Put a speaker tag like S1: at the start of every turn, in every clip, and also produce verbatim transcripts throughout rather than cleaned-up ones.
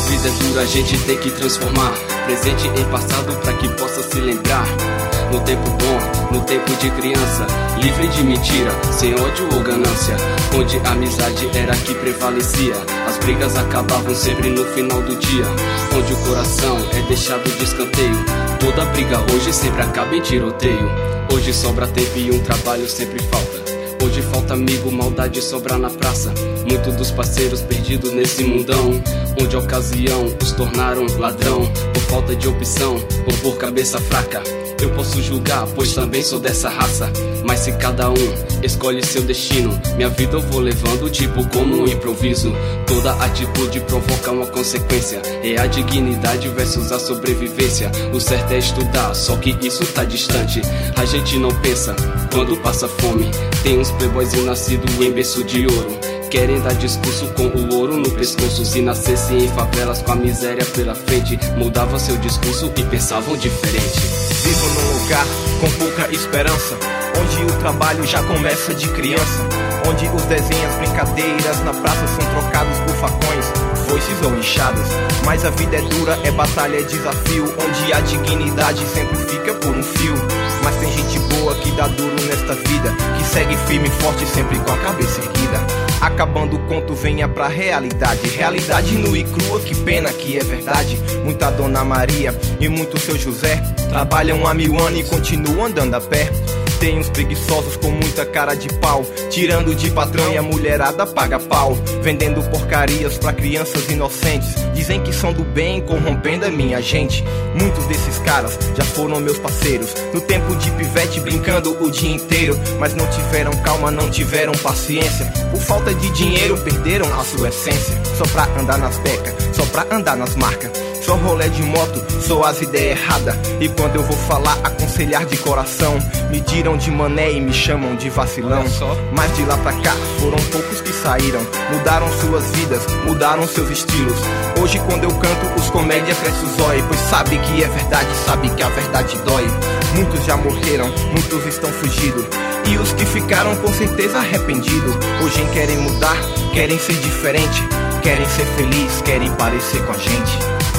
S1: vida é dura, a gente tem que transformar presente em passado pra que possa se lembrar. No tempo bom, no tempo de criança, livre de mentira, sem ódio ou ganância, onde a amizade era que prevalecia. As brigas acabavam sempre no final do dia, onde o coração é deixado de escanteio. Toda briga hoje sempre acaba em tiroteio. Hoje sobra tempo e um trabalho sempre falta. Hoje falta amigo, maldade sobra na praça. Muitos dos parceiros perdidos nesse mundão, onde a ocasião os tornaram ladrão, por falta de opção ou por cabeça fraca. Eu posso julgar, pois também sou dessa raça, mas se cada um escolhe seu destino, minha vida eu vou levando tipo como um improviso. Toda atitude provoca uma consequência, é a dignidade versus a sobrevivência. O certo é estudar, só que isso tá distante. A gente não pensa quando passa fome. Tem uns playboyzinhos nascidos em berço de ouro, querem dar discurso com o ouro no pescoço. Se nascessem em favelas com a miséria pela frente, mudavam seu discurso e pensavam diferente.
S2: Vivo num lugar com pouca esperança, onde o trabalho já começa de criança, onde os desenhos, brincadeiras na praça são trocados por facões, foices ou enxadas. Mas a vida é dura, é batalha, é desafio, onde a dignidade sempre fica por um fio. Mas tem gente boa que dá duro nesta vida, que segue firme e forte sempre com a cabeça erguida. Acabando o conto, venha pra realidade. Realidade nua e crua, que pena que é verdade. Muita Dona Maria e muito seu José trabalham há mil anos e continuam andando a pé. Tem uns preguiçosos com muita cara de pau, tirando de patrão e a mulherada paga pau, vendendo porcarias pra crianças inocentes. Dizem que são do bem, corrompendo a minha gente. Muitos desses caras já foram meus parceiros, no tempo de pivete brincando o dia inteiro, mas não tiveram calma, não tiveram paciência. Por falta de dinheiro perderam a sua essência. Só pra andar nas becas, só pra andar nas marcas, só rolê de moto, só as ideias erradas. E quando eu vou falar, aconselhar de coração, me tiram de mané e me chamam de vacilão. Mas de lá pra cá, foram poucos que saíram, mudaram suas vidas, mudaram seus estilos. Hoje quando eu canto, os comédia crescem os olhos, pois sabe que é verdade, sabe que a verdade dói. Muitos já morreram, muitos estão fugidos, e os que ficaram com certeza arrependidos. Hoje querem mudar, querem ser diferente, querem ser felizes, querem parecer com a gente.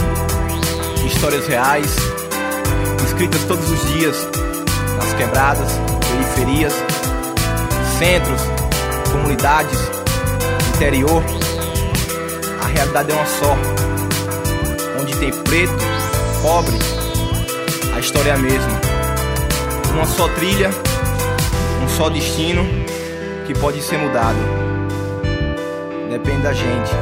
S2: Histórias reais, escritas todos os dias, nas quebradas, periferias, centros, comunidades, interior. A realidade é uma só, onde tem preto, pobre, a história é a mesma. Uma só trilha, um só destino, que pode ser mudado. Depende da gente.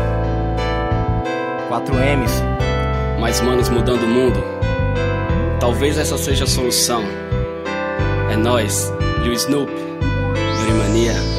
S2: quatro M's.
S1: Mais manos mudando o mundo, talvez essa seja a solução. É nóis, Lil Snoop, Yurimania.